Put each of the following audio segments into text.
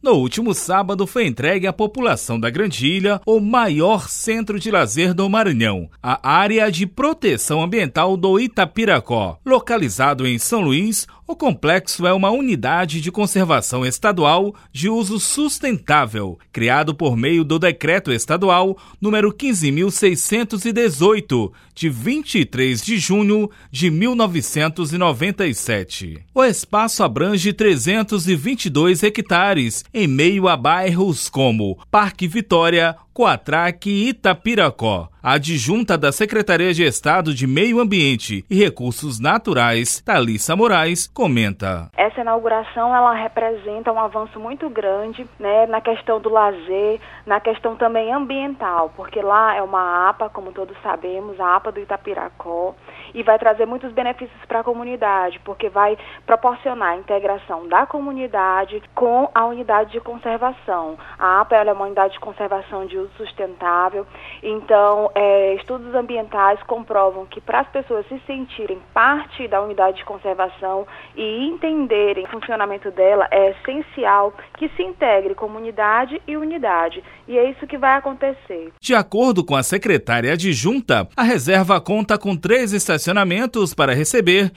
No último sábado foi entregue à população da Grande Ilha o maior centro de lazer do Maranhão, a Área de Proteção Ambiental do Itapiracó. Localizado em São Luís, o complexo é uma unidade de conservação estadual de uso sustentável, criado por meio do Decreto Estadual número 15.618, de 23 de junho de 1997. O espaço abrange 322 hectares, em meio a bairros como Parque Vitória, Coatraque e Itapiracó. A adjunta da Secretaria de Estado de Meio Ambiente e Recursos Naturais, Thalissa Moraes, comenta. Essa inauguração ela representa um avanço muito grande, né, na questão do lazer, na questão também ambiental, porque lá é uma APA, como todos sabemos, a APA do Itapiracó, e vai trazer muitos benefícios para a comunidade, porque vai proporcionar a integração da comunidade com a unidade de conservação. A APA ela é uma unidade de conservação de uso sustentável, então estudos ambientais comprovam que para as pessoas se sentirem parte da unidade de conservação e entenderem o funcionamento dela, é essencial que se integre comunidade e unidade, e é isso que vai acontecer. De acordo com a secretária adjunta, a reserva conta com 3 estacionamentos para receber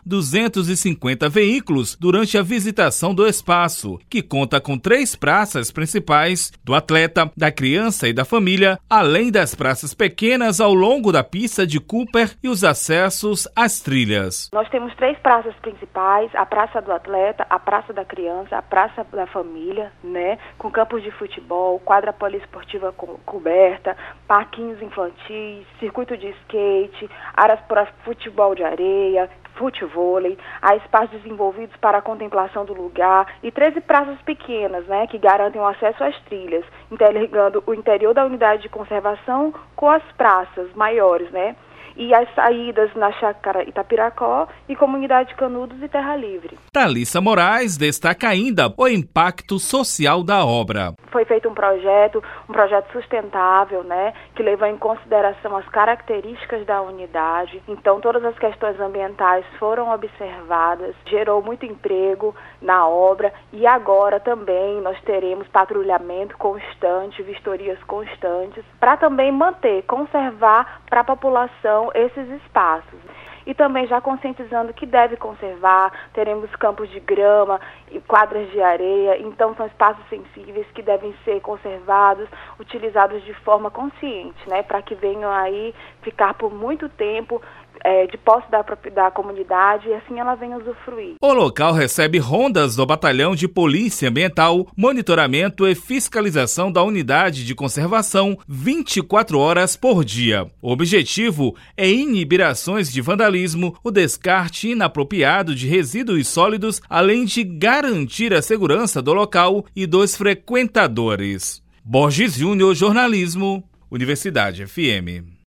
250 veículos durante a visitação do espaço, que conta com 3 praças principais do atleta, da criança e da família, além das praças pequenas ao longo da pista de Cooper e os acessos às trilhas. Nós temos 3 praças principais, a Praça do Atleta, a Praça da Criança, a Praça da Família, né, com campos de futebol, quadra poliesportiva coberta, parquinhos infantis, circuito de skate, áreas para futebol de areia, futevôlei, há espaços desenvolvidos para a contemplação do lugar e 13 praças pequenas, né, que garantem o acesso às trilhas, interligando o interior da unidade de conservação com as praças maiores, né, e as saídas na Chácara Itapiracó e Comunidade Canudos e Terra Livre. Thalissa Moraes destaca ainda o impacto social da obra. Foi feito um projeto sustentável, né, que leva em consideração as características da unidade. Então, todas as questões ambientais foram observadas, gerou muito emprego na obra e agora também nós teremos patrulhamento constante, vistorias constantes, para também conservar para a população esses espaços. E também já conscientizando que deve conservar, teremos campos de grama e quadras de areia, então são espaços sensíveis que devem ser conservados, utilizados de forma consciente, né, para que venham aí ficar por muito tempo de posse da comunidade e assim ela venha usufruir. O local recebe rondas do Batalhão de Polícia Ambiental, monitoramento e fiscalização da unidade de conservação 24 horas por dia. O objetivo é inibir ações de vandalismo, o descarte inapropriado de resíduos sólidos, além de garantir a segurança do local e dos frequentadores. Borges Júnior, Jornalismo, Universidade FM.